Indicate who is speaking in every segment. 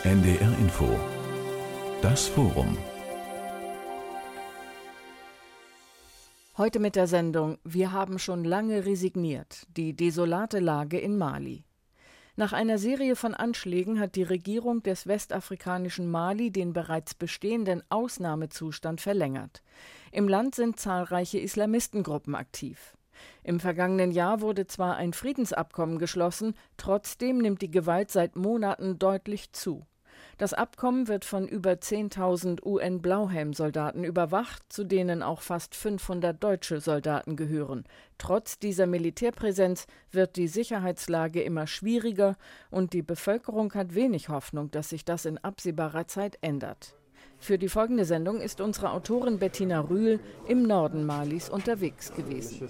Speaker 1: NDR Info. Das Forum.
Speaker 2: Heute mit der Sendung Wir haben schon lange resigniert. Die desolate Lage in Mali. Nach einer Serie von Anschlägen hat die Regierung des westafrikanischen Mali den bereits bestehenden Ausnahmezustand verlängert. Im Land sind zahlreiche Islamistengruppen aktiv. Im vergangenen Jahr wurde zwar ein Friedensabkommen geschlossen, trotzdem nimmt die Gewalt seit Monaten deutlich zu. Das Abkommen wird von über 10.000 UN-Blauhelm-Soldaten überwacht, zu denen auch fast 500 deutsche Soldaten gehören. Trotz dieser Militärpräsenz wird die Sicherheitslage immer schwieriger und die Bevölkerung hat wenig Hoffnung, dass sich das in absehbarer Zeit ändert. Für die folgende Sendung ist unsere Autorin Bettina Rühl im Norden Malis unterwegs gewesen.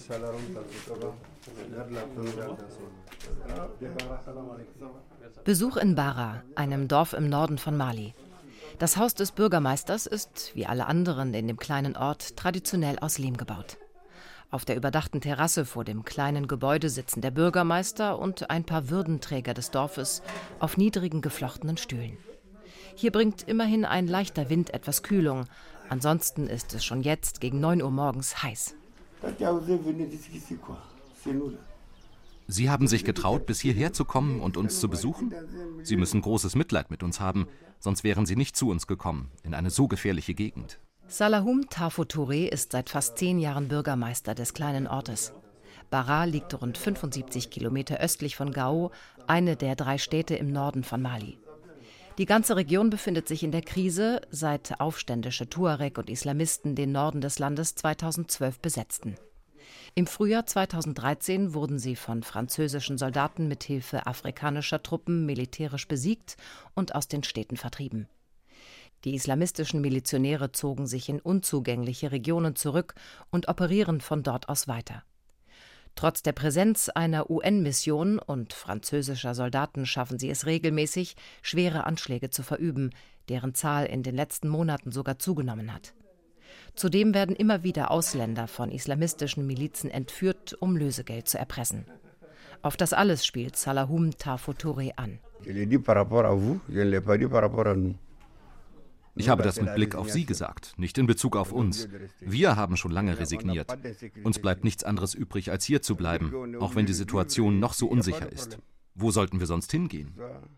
Speaker 3: Besuch in Bara, einem Dorf im Norden von Mali. Das Haus des Bürgermeisters ist, wie alle anderen in dem kleinen Ort, traditionell aus Lehm gebaut. Auf der überdachten Terrasse vor dem kleinen Gebäude sitzen der Bürgermeister und ein paar Würdenträger des Dorfes auf niedrigen geflochtenen Stühlen. Hier bringt immerhin ein leichter Wind etwas Kühlung. Ansonsten ist es schon jetzt gegen 9 Uhr morgens heiß.
Speaker 4: Sie haben sich getraut, bis hierher zu kommen und uns zu besuchen? Sie müssen großes Mitleid mit uns haben, sonst wären Sie nicht zu uns gekommen, in eine so gefährliche Gegend.
Speaker 3: Salahoum Tafo Touré ist seit fast 10 Jahren Bürgermeister des kleinen Ortes. Bara liegt rund 75 Kilometer östlich von Gao, eine der 3 Städte im Norden von Mali. Die ganze Region befindet sich in der Krise, seit aufständische Tuareg und Islamisten den Norden des Landes 2012 besetzten. Im Frühjahr 2013 wurden sie von französischen Soldaten mit Hilfe afrikanischer Truppen militärisch besiegt und aus den Städten vertrieben. Die islamistischen Milizionäre zogen sich in unzugängliche Regionen zurück und operieren von dort aus weiter. Trotz der Präsenz einer UN-Mission und französischer Soldaten schaffen sie es regelmäßig, schwere Anschläge zu verüben, deren Zahl in den letzten Monaten sogar zugenommen hat. Zudem werden immer wieder Ausländer von islamistischen Milizen entführt, um Lösegeld zu erpressen. Auf das alles spielt Salahoum Tafo Touré an.
Speaker 4: Ich habe das mit Blick auf Sie gesagt, nicht in Bezug auf uns. Wir haben schon lange resigniert. Uns bleibt nichts anderes übrig, als hier zu bleiben, auch wenn die Situation noch so unsicher ist. Wo sollten wir sonst hingehen?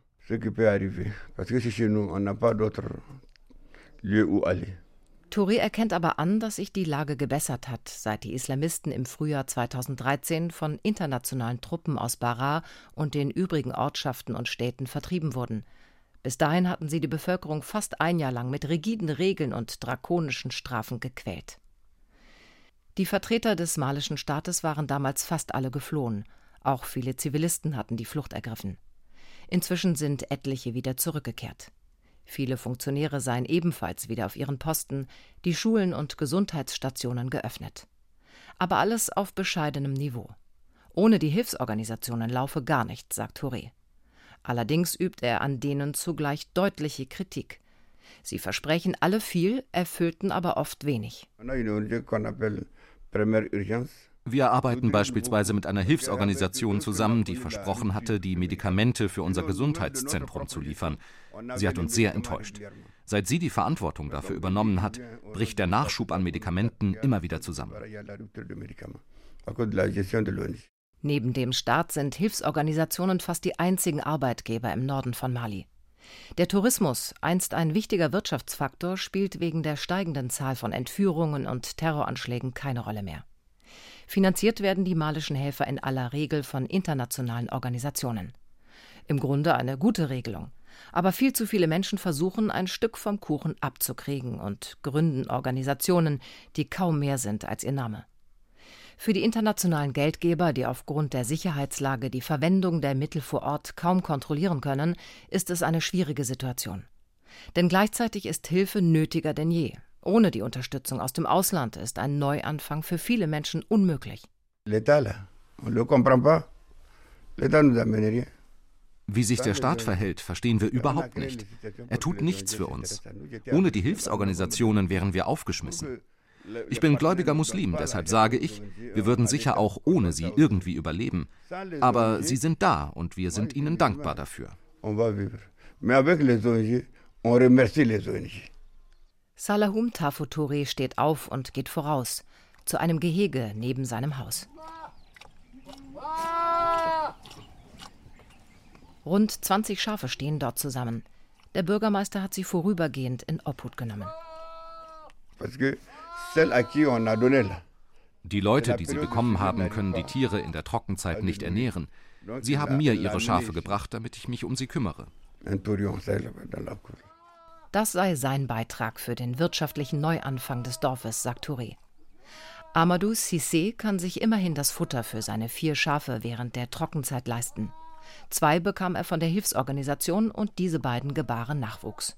Speaker 3: Touré erkennt aber an, dass sich die Lage gebessert hat, seit die Islamisten im Frühjahr 2013 von internationalen Truppen aus Bara und den übrigen Ortschaften und Städten vertrieben wurden. Bis dahin hatten sie die Bevölkerung fast ein Jahr lang mit rigiden Regeln und drakonischen Strafen gequält. Die Vertreter des malischen Staates waren damals fast alle geflohen. Auch viele Zivilisten hatten die Flucht ergriffen. Inzwischen sind etliche wieder zurückgekehrt. Viele Funktionäre seien ebenfalls wieder auf ihren Posten, die Schulen und Gesundheitsstationen geöffnet. Aber alles auf bescheidenem Niveau. Ohne die Hilfsorganisationen laufe gar nichts, sagt Touré. Allerdings übt er an denen zugleich deutliche Kritik. Sie versprechen alle viel, erfüllten aber oft wenig.
Speaker 4: Wir arbeiten beispielsweise mit einer Hilfsorganisation zusammen, die versprochen hatte, die Medikamente für unser Gesundheitszentrum zu liefern. Sie hat uns sehr enttäuscht. Seit sie die Verantwortung dafür übernommen hat, bricht der Nachschub an Medikamenten immer wieder zusammen.
Speaker 3: Neben dem Staat sind Hilfsorganisationen fast die einzigen Arbeitgeber im Norden von Mali. Der Tourismus, einst ein wichtiger Wirtschaftsfaktor, spielt wegen der steigenden Zahl von Entführungen und Terroranschlägen keine Rolle mehr. Finanziert werden die malischen Helfer in aller Regel von internationalen Organisationen. Im Grunde eine gute Regelung. Aber viel zu viele Menschen versuchen, ein Stück vom Kuchen abzukriegen und gründen Organisationen, die kaum mehr sind als ihr Name. Für die internationalen Geldgeber, die aufgrund der Sicherheitslage die Verwendung der Mittel vor Ort kaum kontrollieren können, ist es eine schwierige Situation. Denn gleichzeitig ist Hilfe nötiger denn je. Ohne die Unterstützung aus dem Ausland ist ein Neuanfang für viele Menschen unmöglich.
Speaker 4: Wie sich der Staat verhält, verstehen wir überhaupt nicht. Er tut nichts für uns. Ohne die Hilfsorganisationen wären wir aufgeschmissen. Ich bin gläubiger Muslim, deshalb sage ich, wir würden sicher auch ohne sie irgendwie überleben. Aber sie sind da und wir sind ihnen dankbar dafür.
Speaker 3: Salahoum Tafo Touré steht auf und geht voraus, zu einem Gehege neben seinem Haus. Rund 20 Schafe stehen dort zusammen. Der Bürgermeister hat sie vorübergehend in Obhut genommen.
Speaker 4: Die Leute, die sie bekommen haben, können die Tiere in der Trockenzeit nicht ernähren. Sie haben mir ihre Schafe gebracht, damit ich mich um sie kümmere.
Speaker 3: Das sei sein Beitrag für den wirtschaftlichen Neuanfang des Dorfes, sagt Touré. Amadou Cissé kann sich immerhin das Futter für seine 4 Schafe während der Trockenzeit leisten. 2 bekam er von der Hilfsorganisation und diese beiden gebaren Nachwuchs.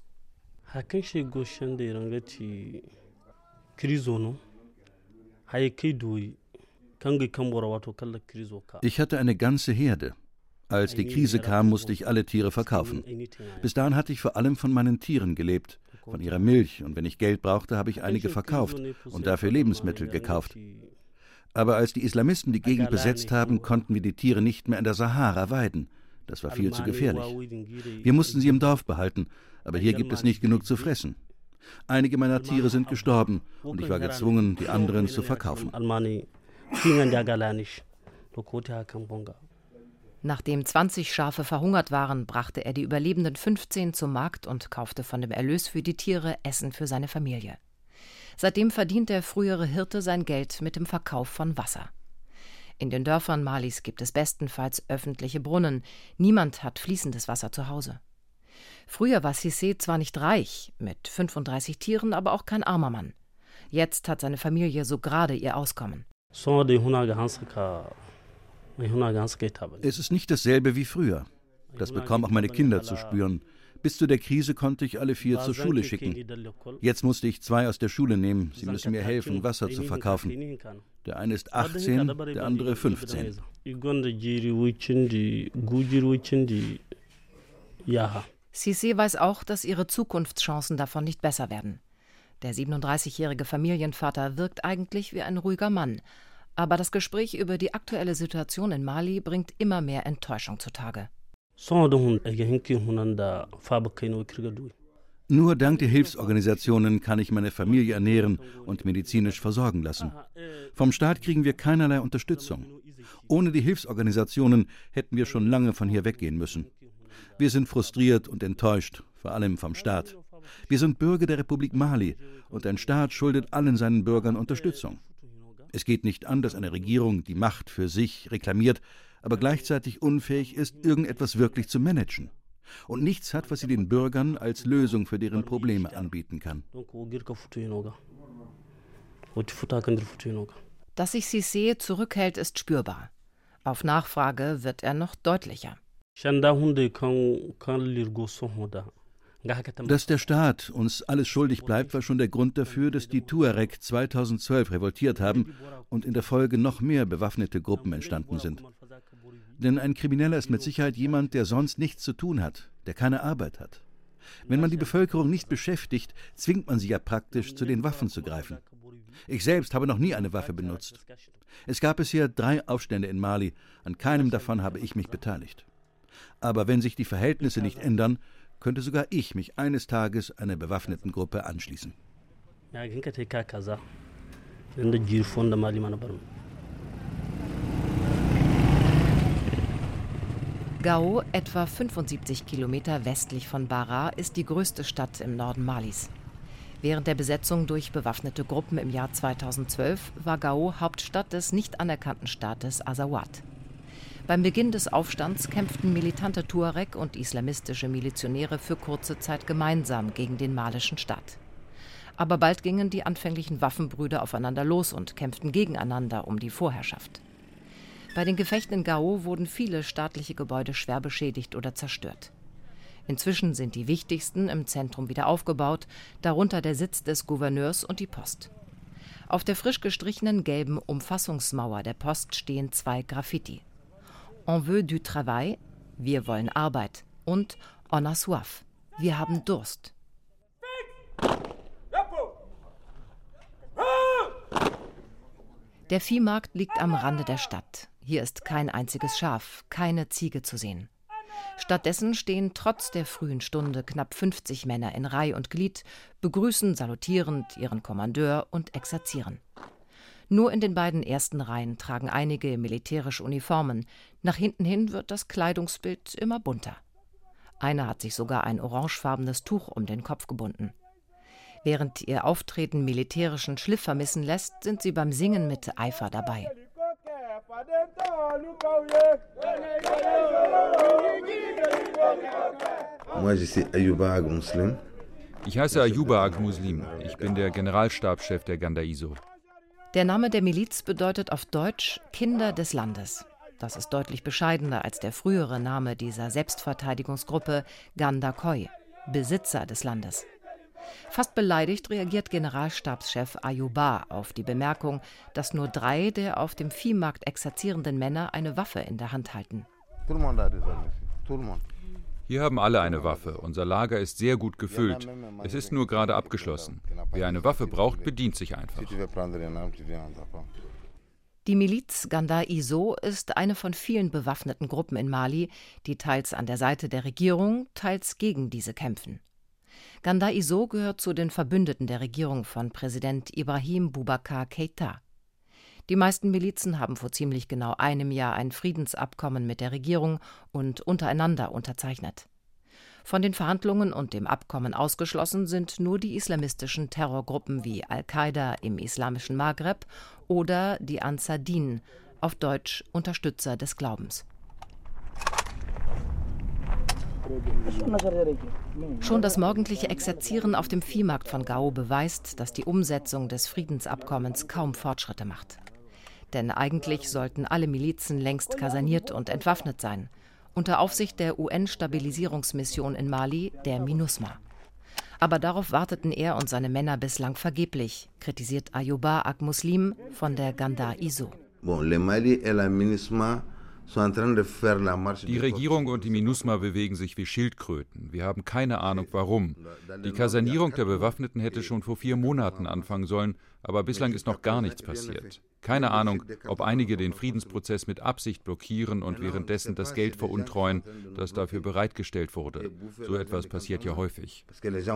Speaker 5: Ich hatte eine ganze Herde. Als die Krise kam, musste ich alle Tiere verkaufen. Bis dahin hatte ich vor allem von meinen Tieren gelebt, von ihrer Milch, und wenn ich Geld brauchte, habe ich einige verkauft und dafür Lebensmittel gekauft. Aber als die Islamisten die Gegend besetzt haben, konnten wir die Tiere nicht mehr in der Sahara weiden. Das war viel zu gefährlich. Wir mussten sie im Dorf behalten, aber hier gibt es nicht genug zu fressen. Einige meiner Tiere sind gestorben und ich war gezwungen, die anderen zu verkaufen.
Speaker 3: Nachdem 20 Schafe verhungert waren, brachte er die überlebenden 15 zum Markt und kaufte von dem Erlös für die Tiere Essen für seine Familie. Seitdem verdient der frühere Hirte sein Geld mit dem Verkauf von Wasser. In den Dörfern Malis gibt es bestenfalls öffentliche Brunnen. Niemand hat fließendes Wasser zu Hause. Früher war Cissé zwar nicht reich, mit 35 Tieren, aber auch kein armer Mann. Jetzt hat seine Familie so gerade ihr Auskommen.
Speaker 5: Es ist nicht dasselbe wie früher. Das bekamen auch meine Kinder zu spüren. Bis zu der Krise konnte ich alle 4 zur Schule schicken. Jetzt musste ich 2 aus der Schule nehmen. Sie müssen mir helfen, Wasser zu verkaufen. Der eine ist 18, der andere 15.
Speaker 3: Cissé weiß auch, dass ihre Zukunftschancen davon nicht besser werden. Der 37-jährige Familienvater wirkt eigentlich wie ein ruhiger Mann. Aber das Gespräch über die aktuelle Situation in Mali bringt immer mehr Enttäuschung zutage.
Speaker 5: Nur dank der Hilfsorganisationen kann ich meine Familie ernähren und medizinisch versorgen lassen. Vom Staat kriegen wir keinerlei Unterstützung. Ohne die Hilfsorganisationen hätten wir schon lange von hier weggehen müssen. Wir sind frustriert und enttäuscht, vor allem vom Staat. Wir sind Bürger der Republik Mali und ein Staat schuldet allen seinen Bürgern Unterstützung. Es geht nicht an, dass eine Regierung die Macht für sich reklamiert, aber gleichzeitig unfähig ist, irgendetwas wirklich zu managen. Und nichts hat, was sie den Bürgern als Lösung für deren Probleme anbieten kann.
Speaker 3: Dass sich Cissé zurückhält, ist spürbar. Auf Nachfrage wird er noch deutlicher.
Speaker 5: Dass der Staat uns alles schuldig bleibt, war schon der Grund dafür, dass die Tuareg 2012 revoltiert haben und in der Folge noch mehr bewaffnete Gruppen entstanden sind. Denn ein Krimineller ist mit Sicherheit jemand, der sonst nichts zu tun hat, der keine Arbeit hat. Wenn man die Bevölkerung nicht beschäftigt, zwingt man sie ja praktisch, zu den Waffen zu greifen. Ich selbst habe noch nie eine Waffe benutzt. Es gab bisher 3 Aufstände in Mali, an keinem davon habe ich mich beteiligt. Aber wenn sich die Verhältnisse nicht ändern, könnte sogar ich mich eines Tages einer bewaffneten Gruppe anschließen.
Speaker 3: Gao, etwa 75 Kilometer westlich von Bara, ist die größte Stadt im Norden Malis. Während der Besetzung durch bewaffnete Gruppen im Jahr 2012 war Gao Hauptstadt des nicht anerkannten Staates Azawad. Beim Beginn des Aufstands kämpften militante Tuareg und islamistische Milizionäre für kurze Zeit gemeinsam gegen den malischen Staat. Aber bald gingen die anfänglichen Waffenbrüder aufeinander los und kämpften gegeneinander um die Vorherrschaft. Bei den Gefechten in Gao wurden viele staatliche Gebäude schwer beschädigt oder zerstört. Inzwischen sind die wichtigsten im Zentrum wieder aufgebaut, darunter der Sitz des Gouverneurs und die Post. Auf der frisch gestrichenen gelben Umfassungsmauer der Post stehen 2 Graffiti. On veut du travail, wir wollen Arbeit, und on a soif, wir haben Durst. Der Viehmarkt liegt am Rande der Stadt. Hier ist kein einziges Schaf, keine Ziege zu sehen. Stattdessen stehen trotz der frühen Stunde knapp 50 Männer in Reih und Glied, begrüßen salutierend ihren Kommandeur und exerzieren. Nur in den beiden ersten Reihen tragen einige militärische Uniformen. Nach hinten hin wird das Kleidungsbild immer bunter. Einer hat sich sogar ein orangefarbenes Tuch um den Kopf gebunden. Während ihr Auftreten militärischen Schliff vermissen lässt, sind sie beim Singen mit Eifer dabei.
Speaker 6: Ich heiße Ayuba Ag Muslim. Ich bin der Generalstabschef der Ganda-Iso.
Speaker 3: Der Name der Miliz bedeutet auf Deutsch Kinder des Landes. Das ist deutlich bescheidener als der frühere Name dieser Selbstverteidigungsgruppe Ganda Koi, Besitzer des Landes. Fast beleidigt reagiert Generalstabschef Ayuba auf die Bemerkung, dass nur 3 der auf dem Viehmarkt exerzierenden Männer eine Waffe in der Hand halten.
Speaker 6: Hier haben alle eine Waffe. Unser Lager ist sehr gut gefüllt. Es ist nur gerade abgeschlossen. Wer eine Waffe braucht, bedient sich einfach.
Speaker 3: Die Miliz Ganda-Iso ist eine von vielen bewaffneten Gruppen in Mali, die teils an der Seite der Regierung, teils gegen diese kämpfen. Ganda-Iso gehört zu den Verbündeten der Regierung von Präsident Ibrahim Boubacar Keïta. Die meisten Milizen haben vor ziemlich genau einem Jahr ein Friedensabkommen mit der Regierung und untereinander unterzeichnet. Von den Verhandlungen und dem Abkommen ausgeschlossen sind nur die islamistischen Terrorgruppen wie Al-Qaida im islamischen Maghreb oder die Ansar Din, auf Deutsch Unterstützer des Glaubens. Schon das morgendliche Exerzieren auf dem Viehmarkt von Gao beweist, dass die Umsetzung des Friedensabkommens kaum Fortschritte macht. Denn eigentlich sollten alle Milizen längst kaserniert und entwaffnet sein, unter Aufsicht der UN-Stabilisierungsmission in Mali, der MINUSMA. Aber darauf warteten er und seine Männer bislang vergeblich, kritisiert Ayuba Ag Muslim von der Ganda-Iso.
Speaker 6: Die Regierung und die MINUSMA bewegen sich wie Schildkröten. Wir haben keine Ahnung, warum. Die Kasernierung der Bewaffneten hätte schon vor 4 Monaten anfangen sollen, aber bislang ist noch gar nichts passiert. Keine Ahnung, ob einige den Friedensprozess mit Absicht blockieren und währenddessen das Geld veruntreuen, das dafür bereitgestellt wurde. So etwas passiert ja häufig.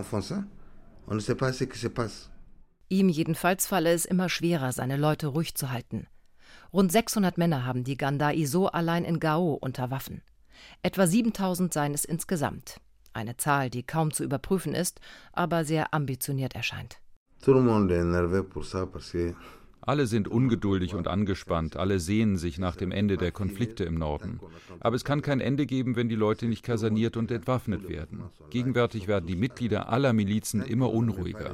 Speaker 3: Ihm jedenfalls falle es immer schwerer, seine Leute ruhig zu halten. Rund 600 Männer haben die Ganda-Iso allein in Gao unter Waffen. Etwa 7000 seien es insgesamt. Eine Zahl, die kaum zu überprüfen ist, aber sehr ambitioniert erscheint.
Speaker 6: Alle sind ungeduldig und angespannt, alle sehnen sich nach dem Ende der Konflikte im Norden. Aber es kann kein Ende geben, wenn die Leute nicht kaserniert und entwaffnet werden. Gegenwärtig werden die Mitglieder aller Milizen immer unruhiger.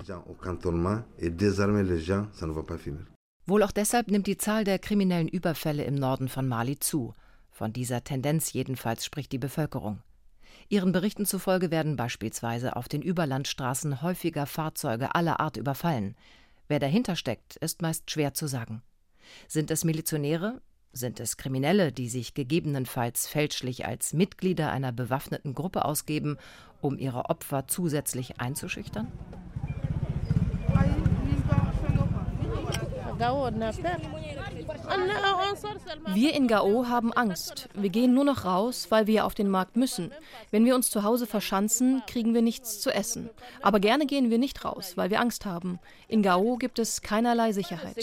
Speaker 3: Wohl auch deshalb nimmt die Zahl der kriminellen Überfälle im Norden von Mali zu. Von dieser Tendenz jedenfalls spricht die Bevölkerung. Ihren Berichten zufolge werden beispielsweise auf den Überlandstraßen häufiger Fahrzeuge aller Art überfallen. Wer dahinter steckt, ist meist schwer zu sagen. Sind es Milizionäre? Sind es Kriminelle, die sich gegebenenfalls fälschlich als Mitglieder einer bewaffneten Gruppe ausgeben, um ihre Opfer zusätzlich einzuschüchtern?
Speaker 7: Wir in Gao haben Angst. Wir gehen nur noch raus, weil wir auf den Markt müssen. Wenn wir uns zu Hause verschanzen, kriegen wir nichts zu essen. Aber gerne gehen wir nicht raus, weil wir Angst haben. In Gao gibt es keinerlei Sicherheit.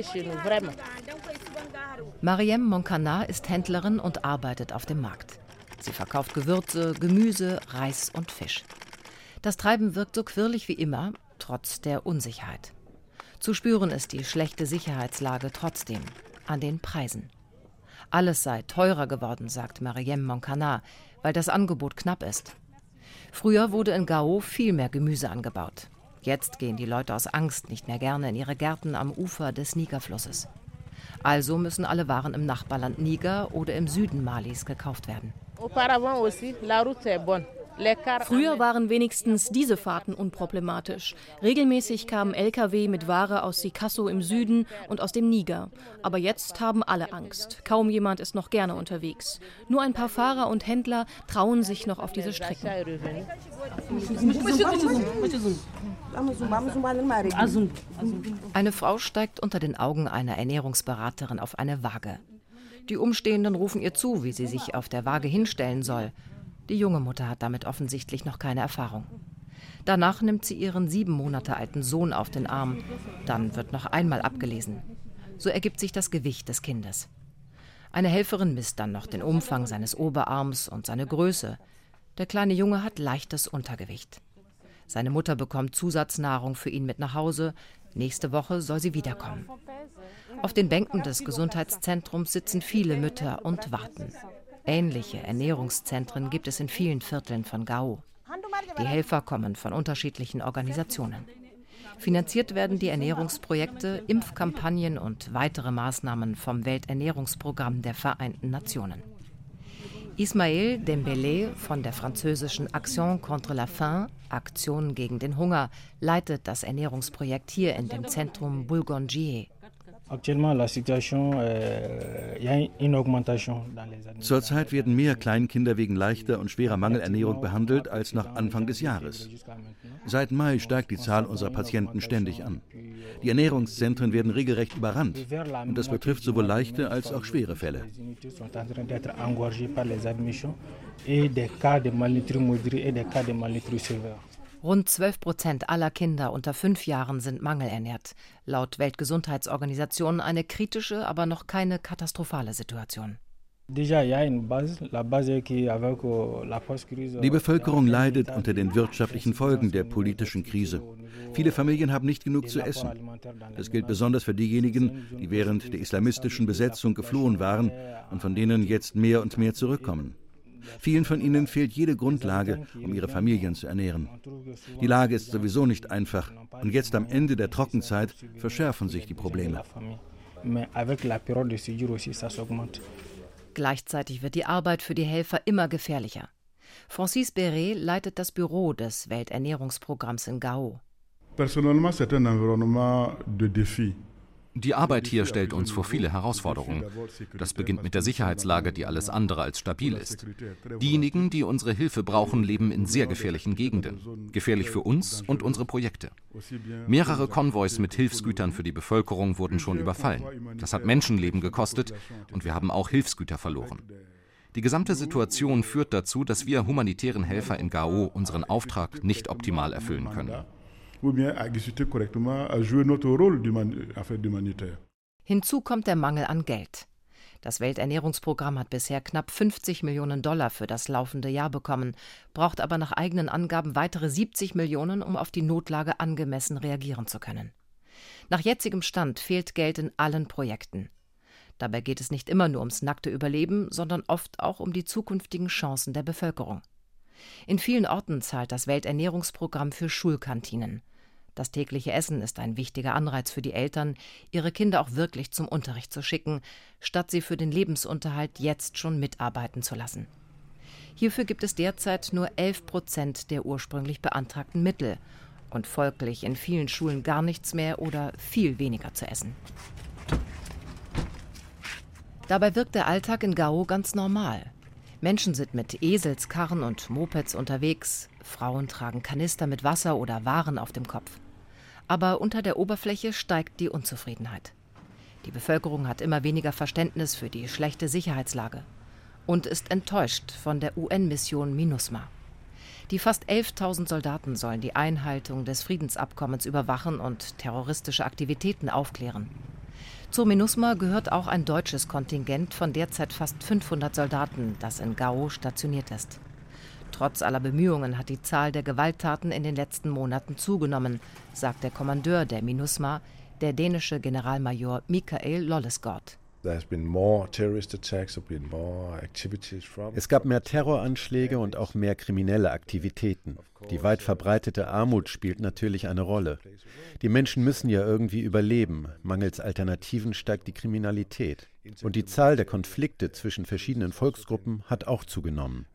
Speaker 3: Mariem Moncana ist Händlerin und arbeitet auf dem Markt. Sie verkauft Gewürze, Gemüse, Reis und Fisch. Das Treiben wirkt so quirlig wie immer, trotz der Unsicherheit. Zu spüren ist die schlechte Sicherheitslage trotzdem an den Preisen. Alles sei teurer geworden, sagt Mariem Moncana, weil das Angebot knapp ist. Früher wurde in Gao viel mehr Gemüse angebaut. Jetzt gehen die Leute aus Angst nicht mehr gerne in ihre Gärten am Ufer des Nigerflusses. Also müssen alle Waren im Nachbarland Niger oder im Süden Malis gekauft werden.
Speaker 7: Früher waren wenigstens diese Fahrten unproblematisch. Regelmäßig kamen Lkw mit Ware aus Sikasso im Süden und aus dem Niger. Aber jetzt haben alle Angst. Kaum jemand ist noch gerne unterwegs. Nur ein paar Fahrer und Händler trauen sich noch auf diese Strecken.
Speaker 3: Eine Frau steigt unter den Augen einer Ernährungsberaterin auf eine Waage. Die Umstehenden rufen ihr zu, wie sie sich auf der Waage hinstellen soll. Die junge Mutter hat damit offensichtlich noch keine Erfahrung. Danach nimmt sie ihren 7 Monate alten Sohn auf den Arm. Dann wird noch einmal abgelesen. So ergibt sich das Gewicht des Kindes. Eine Helferin misst dann noch den Umfang seines Oberarms und seine Größe. Der kleine Junge hat leichtes Untergewicht. Seine Mutter bekommt Zusatznahrung für ihn mit nach Hause. Nächste Woche soll sie wiederkommen. Auf den Bänken des Gesundheitszentrums sitzen viele Mütter und warten. Ähnliche Ernährungszentren gibt es in vielen Vierteln von Gao. Die Helfer kommen von unterschiedlichen Organisationen. Finanziert werden die Ernährungsprojekte, Impfkampagnen und weitere Maßnahmen vom Welternährungsprogramm der Vereinten Nationen. Ismaël Dembélé von der französischen Action contre la faim, Aktion gegen den Hunger, leitet das Ernährungsprojekt hier in dem Zentrum Boulgonjier.
Speaker 5: Zurzeit werden mehr Kleinkinder wegen leichter und schwerer Mangelernährung behandelt als nach Anfang des Jahres. Seit Mai steigt die Zahl unserer Patienten ständig an. Die Ernährungszentren werden regelrecht überrannt und das betrifft sowohl leichte als auch schwere Fälle.
Speaker 3: Rund 12% aller Kinder unter 5 Jahren sind mangelernährt. Laut Weltgesundheitsorganisation eine kritische, aber noch keine katastrophale Situation.
Speaker 5: Die Bevölkerung leidet unter den wirtschaftlichen Folgen der politischen Krise. Viele Familien haben nicht genug zu essen. Das gilt besonders für diejenigen, die während der islamistischen Besetzung geflohen waren und von denen jetzt mehr und mehr zurückkommen. Vielen von ihnen fehlt jede Grundlage, um ihre Familien zu ernähren. Die Lage ist sowieso nicht einfach und jetzt am Ende der Trockenzeit verschärfen sich die Probleme.
Speaker 3: Gleichzeitig wird die Arbeit für die Helfer immer gefährlicher. Francis Beret leitet das Büro des Welternährungsprogramms in Gao.
Speaker 4: Die Arbeit hier stellt uns vor viele Herausforderungen. Das beginnt mit der Sicherheitslage, die alles andere als stabil ist. Diejenigen, die unsere Hilfe brauchen, leben in sehr gefährlichen Gegenden. Gefährlich für uns und unsere Projekte. Mehrere Konvois mit Hilfsgütern für die Bevölkerung wurden schon überfallen. Das hat Menschenleben gekostet und wir haben auch Hilfsgüter verloren. Die gesamte Situation führt dazu, dass wir humanitären Helfer in Gao unseren Auftrag nicht optimal erfüllen können.
Speaker 3: Hinzu kommt der Mangel an Geld. Das Welternährungsprogramm hat bisher knapp $50 Millionen für das laufende Jahr bekommen, braucht aber nach eigenen Angaben weitere 70 Millionen, um auf die Notlage angemessen reagieren zu können. Nach jetzigem Stand fehlt Geld in allen Projekten. Dabei geht es nicht immer nur ums nackte Überleben, sondern oft auch um die zukünftigen Chancen der Bevölkerung. In vielen Orten zahlt das Welternährungsprogramm für Schulkantinen. Das tägliche Essen ist ein wichtiger Anreiz für die Eltern, ihre Kinder auch wirklich zum Unterricht zu schicken, statt sie für den Lebensunterhalt jetzt schon mitarbeiten zu lassen. Hierfür gibt es derzeit nur 11% der ursprünglich beantragten Mittel und folglich in vielen Schulen gar nichts mehr oder viel weniger zu essen. Dabei wirkt der Alltag in Gao ganz normal. Menschen sind mit Eselskarren und Mopeds unterwegs, Frauen tragen Kanister mit Wasser oder Waren auf dem Kopf. Aber unter der Oberfläche steigt die Unzufriedenheit. Die Bevölkerung hat immer weniger Verständnis für die schlechte Sicherheitslage und ist enttäuscht von der UN-Mission MINUSMA. Die fast 11.000 Soldaten sollen die Einhaltung des Friedensabkommens überwachen und terroristische Aktivitäten aufklären. Zur MINUSMA gehört auch ein deutsches Kontingent von derzeit fast 500 Soldaten, das in Gao stationiert ist. Trotz aller Bemühungen hat die Zahl der Gewalttaten in den letzten Monaten zugenommen, sagt der Kommandeur der MINUSMA, der dänische Generalmajor Mikael Lollesgaard.
Speaker 8: Es gab mehr Terroranschläge und auch mehr kriminelle Aktivitäten. Die weit verbreitete Armut spielt natürlich eine Rolle. Die Menschen müssen ja irgendwie überleben. Mangels Alternativen steigt die Kriminalität. Und die Zahl der Konflikte zwischen verschiedenen Volksgruppen hat auch zugenommen.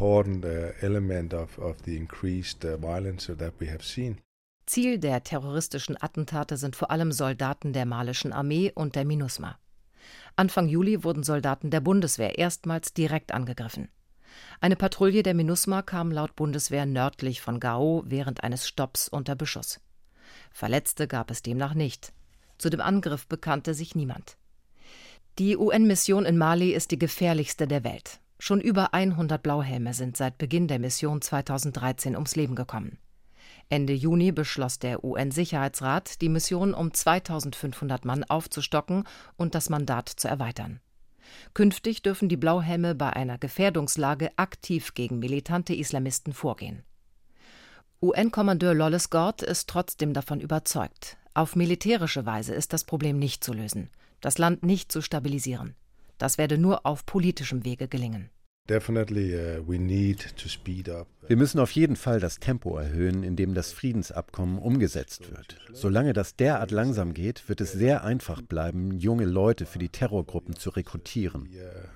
Speaker 3: Ziel der terroristischen Attentate sind vor allem Soldaten der malischen Armee und der MINUSMA. Anfang Juli wurden Soldaten der Bundeswehr erstmals direkt angegriffen. Eine Patrouille der MINUSMA kam laut Bundeswehr nördlich von Gao während eines Stopps unter Beschuss. Verletzte gab es demnach nicht. Zu dem Angriff bekannte sich niemand. Die UN-Mission in Mali ist die gefährlichste der Welt. Schon über 100 Blauhelme sind seit Beginn der Mission 2013 ums Leben gekommen. Ende Juni beschloss der UN-Sicherheitsrat, die Mission um 2500 Mann aufzustocken und das Mandat zu erweitern. Künftig dürfen die Blauhelme bei einer Gefährdungslage aktiv gegen militante Islamisten vorgehen. UN-Kommandeur Lolles Gord ist trotzdem davon überzeugt, auf militärische Weise ist das Problem nicht zu lösen, das Land nicht zu stabilisieren. Das werde nur auf politischem Wege gelingen.
Speaker 8: Wir müssen auf jeden Fall das Tempo erhöhen, in dem das Friedensabkommen umgesetzt wird. Solange das derart langsam geht, wird es sehr einfach bleiben, junge Leute für die Terrorgruppen zu rekrutieren.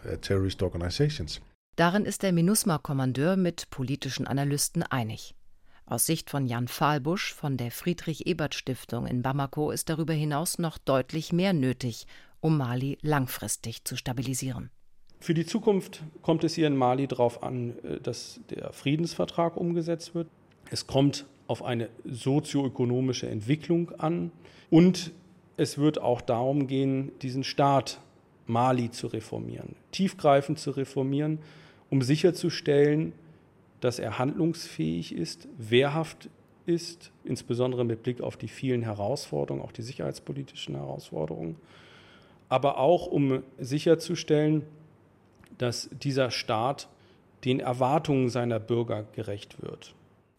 Speaker 3: Darin ist der MINUSMA-Kommandeur mit politischen Analysten einig. Aus Sicht von Jan Fahlbusch von der Friedrich-Ebert-Stiftung in Bamako ist darüber hinaus noch deutlich mehr nötig, um Mali langfristig zu stabilisieren.
Speaker 9: Für die Zukunft kommt es hier in Mali darauf an, dass der Friedensvertrag umgesetzt wird. Es kommt auf eine sozioökonomische Entwicklung an und es wird auch darum gehen, diesen Staat Mali zu reformieren, tiefgreifend zu reformieren, um sicherzustellen, dass er handlungsfähig ist, wehrhaft ist, insbesondere mit Blick auf die vielen Herausforderungen, auch die sicherheitspolitischen Herausforderungen, aber auch um sicherzustellen, dass dieser Staat den Erwartungen seiner Bürger gerecht wird.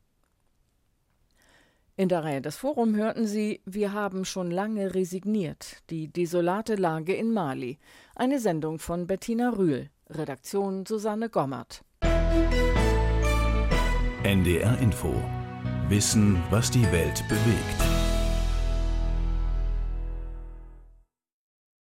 Speaker 2: In der Reihe des Forum hörten Sie Wir haben schon lange resigniert. Die desolate Lage in Mali. Eine Sendung von Bettina Rühl. Redaktion Susanne Gommert.
Speaker 1: NDR Info. Wissen, was die Welt bewegt.